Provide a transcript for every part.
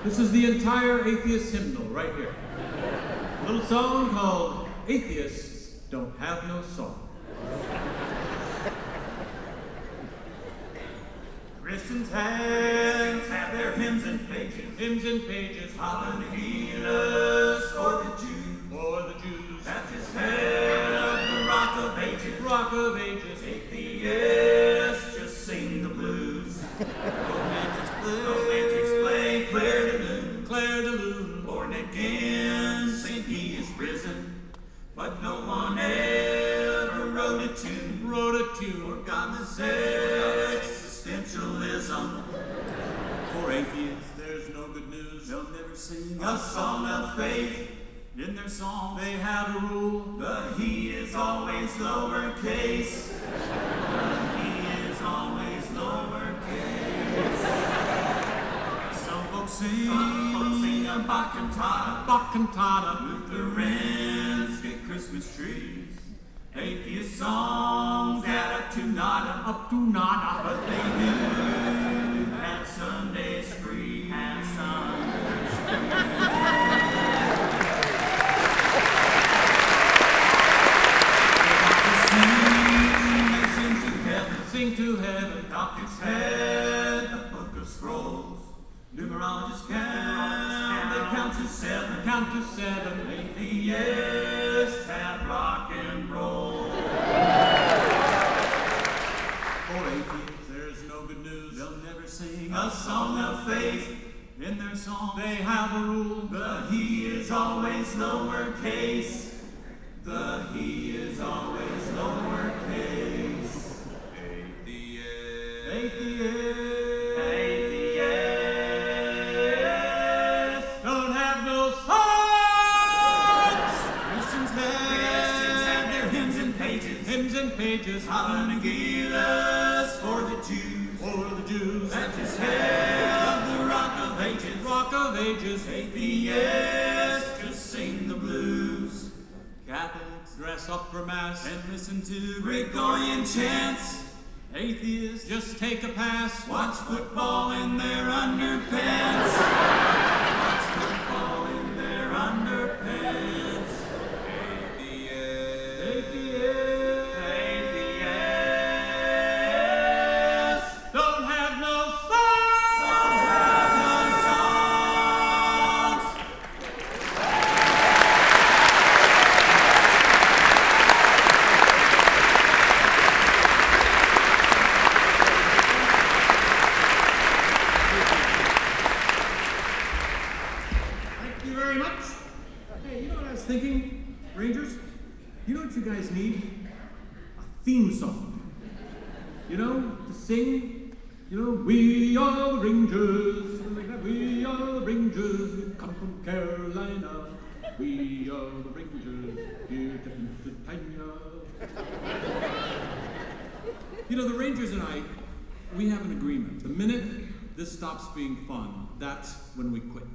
This is the entire atheist hymnal right here. A little song called Atheists Don't Have No Song. Christians have their hymns and pages, hallelujahs for the Jews. Baptists have the rock of ages, atheists just sing the blues. Romantics play Claire de Lune, born again, sing he is risen, but no one ever wrote a tune for godless existentialism. For atheists, there's no good news. They'll never sing a song of faith. In their song, they have a rule. The he is always lowercase. The he is always lowercase. Some folks sing a Bach cantata. Lutherans get Christmas trees. Atheist songs add up to nada. But they do have Sundays free. Sing to heaven. Doctors had a book of scrolls. Numerologists count. They count to seven. Atheists have rock and roll. For atheists, there's no good news. They'll never sing a song of faith. In their song, they have a rule. The he is always lowercase. The he is always lowercase. Atheists don't have no songs. Christians have their hymns and pages, hallelujahs for the Jews. Baptists have the rock of ages, atheists just sing the blues. Catholics dress up for mass and listen to Gregorian chants. Atheists just take a pass, watch football in their underpants. Atheists don't have no songs. Thank you very much. Hey, you know what I was thinking, Rangers? You know what you guys need? A theme song. You know, to sing. You know, we are Rangers. Like that. We are Rangers. We come from Carolina. We are the Rangers here to entertain ya. You know, the Rangers and I, we have an agreement. The minute this stops being fun, that's when we quit.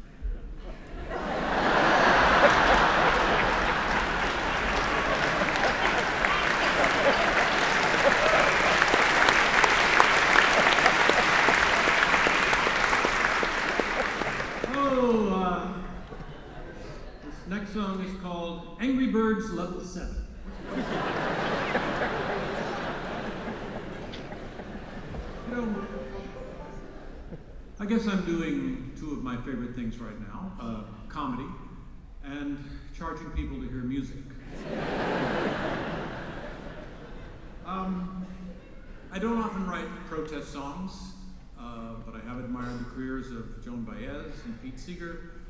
This next song is called Angry Birds Level 7. You know, I guess I'm doing two of my favorite things right now, comedy and charging people to hear music. I don't often write protest songs, but I have admired the careers of Joan Baez and Pete Seeger,